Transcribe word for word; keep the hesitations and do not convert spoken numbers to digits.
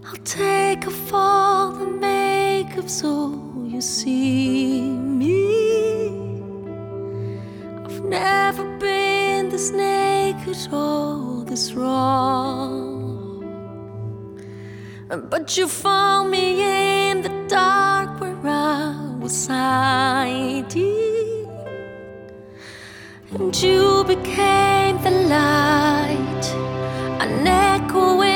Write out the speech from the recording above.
I'll take off all the makeup so you see me. I've never been this naked or this wrong, but you found me in the dark where I was hiding, and you became the light, an echo